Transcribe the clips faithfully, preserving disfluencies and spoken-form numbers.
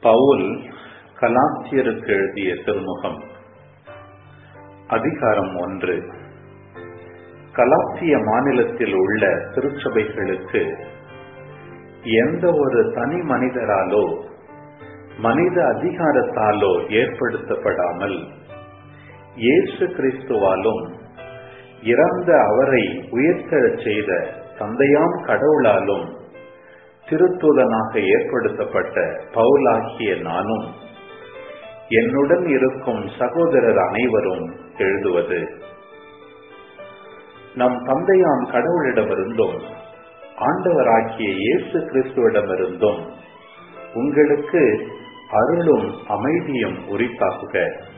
பவுல் கலாத்தியருக்கு எழுதிய திருமுகம். அதிகாரம் ஒன்று. கலாத்திய மாநிலத்தில் உள்ள திருச்சபைகளுக்கு எந்த ஒரு தனி மனிதராலோ மனித அதிகாரத்தாலோ ஏற்படுத்தப்படாமல் இயேசு கிறிஸ்துவாலும் இறந்த அவரை உயிர்த்தெழச் செய்த தந்தையாம் கடவுளாலும் திருத்தூதனாக ஏற்படுத்தப்பட்ட பவுலாகிய நானும் என்னுடன் இருக்கும் சகோதரர் அனைவரும் எழுதுவது, நம் தந்தையாம் கடவுளிடமிருந்தும் ஆண்டவராகிய இயேசு கிறிஸ்துவிடமிருந்தும் உங்களுக்கு அருளும் அமைதியும் உரித்தாகுக.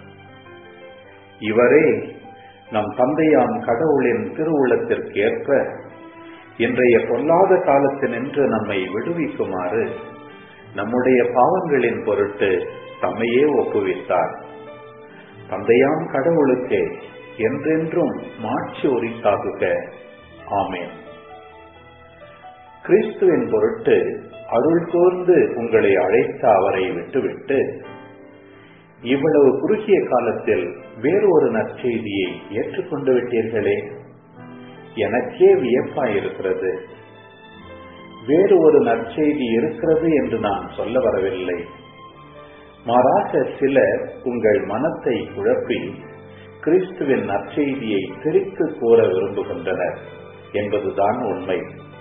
இவரே நம் தந்தையாம் கடவுளின் திருவுளத்திற்கு ஏற்ப இன்றைய பொல்லாத காலத்தினின்று நம்மை விடுவிக்குமாறு நம்முடைய பாவங்களின் பொருட்டு தம்மையே ஒப்புவித்தார். தந்தையாம் கடவுளுக்கு என்றென்றும் மாட்சி உரித்தாகுக. ஆமென். கிறிஸ்துவின் பொருட்டு அருள் கூர்ந்து உங்களை அழைத்த அவரை விட்டுவிட்டு இவ்வளவு குறுகிய காலத்தில் வேறு ஒரு நற்செய்தியை ஏற்றுக்கொண்டு விட்டீர்களே, எனக்கே வியப்பாயிருக்கிறது. வேறு ஒரு நற்செய்தி இருக்கிறது என்று நான் சொல்ல வரவில்லை. மாறாக சிலர் உங்கள் மனத்தை குழப்பி கிறிஸ்துவின் நற்செய்தியை திரித்து கூற விரும்புகின்றனர் என்பதுதான் உண்மை.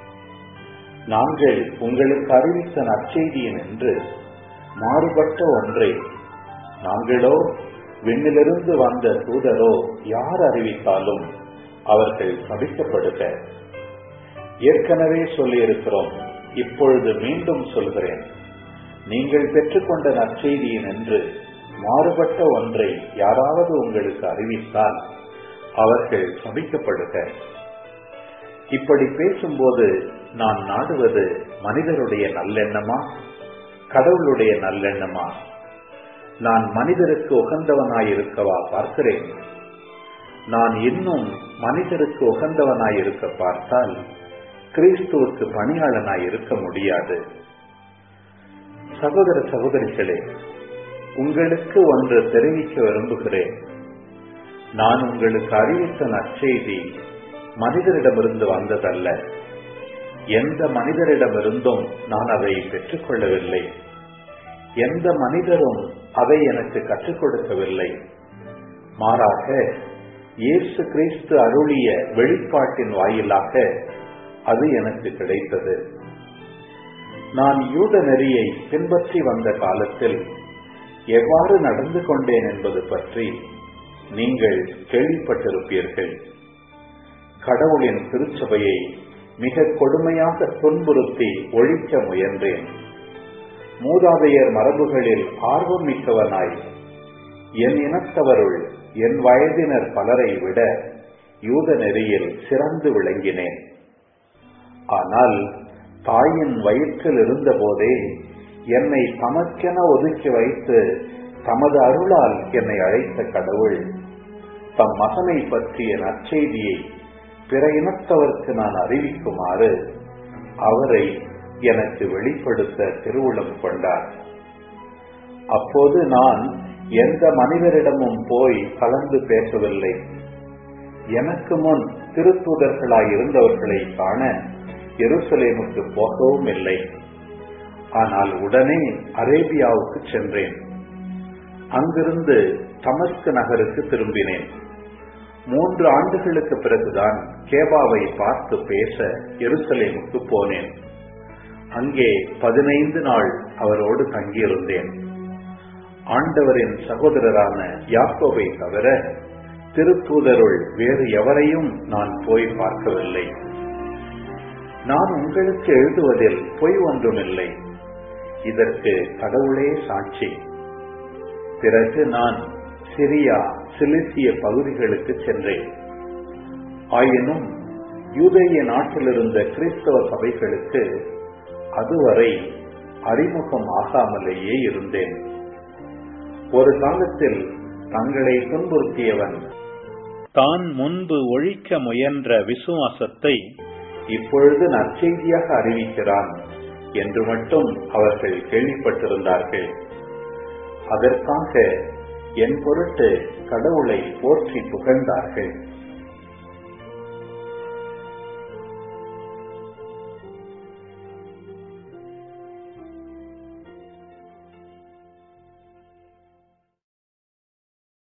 நாங்கள் உங்களுக்கு அறிவித்த நற்செய்தியின் என்று மாறுபட்ட ஒன்றை நாங்களோ விண்ணிலிருந்து வந்த தூதரோ யார் அறிவித்தாலும் அவர்கள் சபிக்கப்படுக. ஏற்கனவே சொல்லியிருக்கிறோம், இப்பொழுது மீண்டும் சொல்கிறேன், நீங்கள் பெற்றுக்கொண்ட நற்செய்தியின் என்று மாறுபட்ட ஒன்றை யாராவது உங்களுக்கு அறிவித்தால் அவர்கள் சபிக்கப்படுக. இப்படி பேசும்போது நான் நாடுவது மனிதருடைய நல்லெண்ணமா, கடவுளுடைய நல்லெண்ணமா? நான் மனிதருக்கு உகந்தவனாயிருக்கவா பார்க்கிறேன்? நான் இன்னும் மனிதருக்கு உகந்தவனாயிருக்க பார்த்தால் கிறிஸ்துவுக்கு பணியாளனாய் இருக்க முடியாது. சகோதர சகோதரிகளே, உங்களுக்கு ஒன்று தெரிவிக்க விரும்புகிறேன். நான் உங்களுக்கு அறிவித்த நற்செய்தி மனிதரிடமிருந்து வந்ததல்ல. எந்த மனிதரிடமிருந்தும் நான் அதை பெற்றுக்கொள்ளவில்லை. எந்த மனிதரும் அதை எனக்கு கற்றுக் கொடுக்கவில்லை. மாறாக இயேசு கிறிஸ்து அருளிய வெளிப்பாட்டின் வாயிலாக அது எனக்கு கிடைத்தது. நான் யூத நெறியை பின்பற்றி வந்த காலத்தில் எவ்வாறு நடந்து கொண்டேன் என்பது பற்றி நீங்கள் கேள்விப்பட்டிருப்பீர்கள். கடவுளின் திருச்சபையை மிக கொடுமையாக துன்புறுத்தி ஒழிக்க முயன்றேன். மூதாதையர் மரபுகளில் ஆர்வம் மிக்கவனாய் என் இனத்தவருள் என் வயதினர் பலரை விட யூத நெறியில் சிறந்து விளங்கினேன். ஆனால் தாயின் வயிற்றில் இருந்த போதே என்னை தமக்கென ஒதுக்கி வைத்து தமது அருளால் என்னை அழைத்த கடவுள் தம் மகனை பற்றிய நற்செய்தியை பிற இனத்தவருக்கு நான் அறிவிக்குமாறு அவரை எனக்கு வெளிப்படுத்த திருவுளம் கொண்டார். அப்போது நான் எந்த மனிதரிடமும் போய் கலந்து பேசவில்லை. எனக்கு முன் திருத்தூதர்களாய் இருந்தவர்களை காண எருசலேமுக்கு போகவும் இல்லை. ஆனால் உடனே அரேபியாவுக்கு சென்றேன். அங்கிருந்து தமஸ்கு நகருக்கு திரும்பினேன். மூன்று ஆண்டுகளுக்கு பிறகுதான் கேபாவை பார்த்து பேச எருசலேமுக்கு போனேன். அங்கே பதினைந்து நாள் அவரோடு தங்கியிருந்தேன். ஆண்டவரின் சகோதரரான யாக்கோபை தவிர திருத்தூதருள் வேறு எவரையும் நான் போய் பார்க்கவில்லை. நான் உங்களுக்கு எழுதுவதில் பொய் ஒன்றுமில்லை. இதற்கு கடவுளே சாட்சி. பிறகு நான் சிரியா சிலிசிய பகுதிகளுக்கு சென்றேன். ஆயினும் யூதேய நாட்டிலிருந்த கிறிஸ்தவ சபைகளுக்கு அதுவரை அறிமுகம் ஆகாமலேயே இருந்தேன். ஒரு காலத்தில் தங்களை துன்புறுத்தியவன் தான் முன்பு ஒழிக்க முயன்ற விசுவாசத்தை இப்பொழுது நற்செய்தியாக அறிவிக்கிறான் என்று மட்டும் அவர்கள் கேள்விப்பட்டிருந்தார்கள். அதற்காக என் பொருட்டு கடவுளை போற்றி புகழ்ந்தார்கள்.